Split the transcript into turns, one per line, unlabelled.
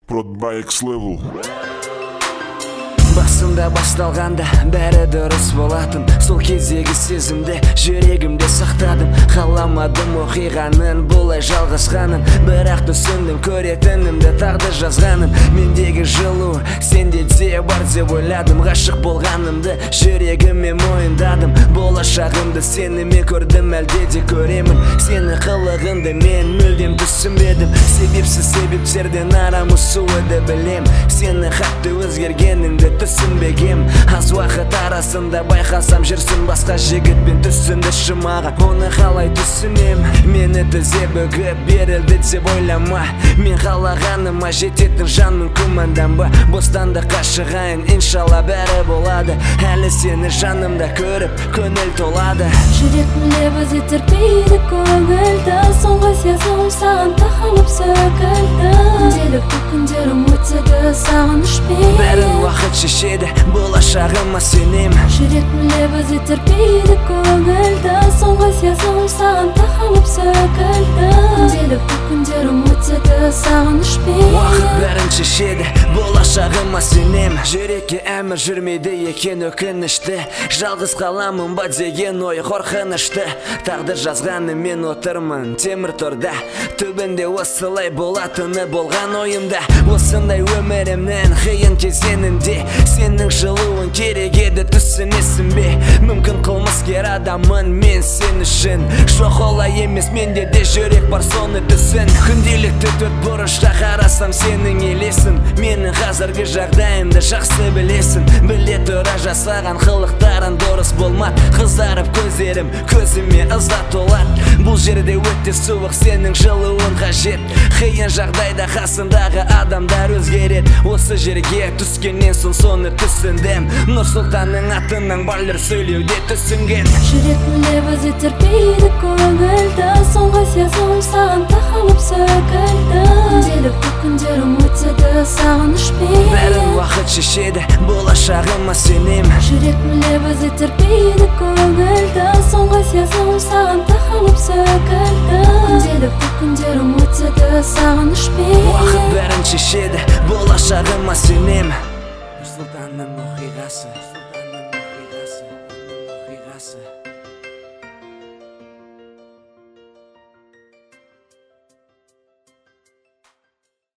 Prod by X Level.
Басында басталғанда бәрі дұрыс болатын. Сол кездегі сезімді жүрегімде сақтадым. Қаламадым оқиғаның бұлай жалғасқанын, бірақ түсіндім көретінімді тағдыр жазғанын. Мендегі жылу сенде де бар деп ойладым. Ғашық болғанымды жүрегіме мойындадым. Болашағымды сенімен көрдім, әлде де көремін. Сені қылығыңды мен мүлдем түсінбедім. Себепсіз себептерден арамысуды білем. Сені қатты өзгергеніңді түсінбегем. Аз уақыт арасында байқасам жүрсің басқа жігітпен. Түсінді шымаған, оны қалай түсінем? Мені тізе бүгіп берілді деп ойлама. Мен қалағаныма жететін жанмын, күмәнданба. Бостандыққа шығайын, иншалла бәрі болады. Әлі сені жанымда көріп көңіл толады.
Жүректің лебізі терпейді көңілді. Соңғы сезім саған тақалып сөкілді. Күнделікті күндерім өтеді сағынышпен.
Бәрін уақыт шешеді, болашағыма сенем.
Жүректің лебізі терпейді көңілді. Соңғы сезім саған тақалып сөкілді. Күнделікті күндерім өтеді сағынышпен.
Уақыт бәрін шешеді, болашағыма сенем. Жүрекке әмір жүрмейді екен өкінішті. Жалғыз қаламын ба деген ой қорқынышты. Тағдыр жазғаны мен отырмын темір торда. Түбінде осылай болатыны болған ойымда. Осындай өмірімнің қиын кезеңінде сенің жылуың керек еді, түсінесің бе? Мүмкін қылмыскер адамын мен сен үшін. Жоқ олай емес, менде де жүрек бар, соны түсін. Күнделікті төрт бұрышқа қарасам сенің елесін. Менің қазіргі жағдайымды жақсы білесің. Біле тұра жасаған қылықтарың дұрыс болмады. Қызарып көздерім көзіме ыза толады. Бұл жерде өте суық, сенің жылуың қажет. Қиын жағдайда қасындағы адамдар өзгереді. Осы жерге түскеннен соң соны түсіндім. Нұрсұлтанның атынан барлар сөйлеуде түсінген.
Жүректің лебізі терпейді көңілді. Соңғы сезім саған тақалып сөкілді. Күнделікті күндерім өтеді сағынышпен.
Бәрін уақыт шешеді, болашағыма сенем.
Жүректің лебізі терпейді көңілді. Соңғы сезім саған тақалып сөкілді. Күнделікті күндерім өтеді сағынышпен.
Уақыт бәрін шешеді, болашағыма сенем. Нұрсұлтанның оқиғасы.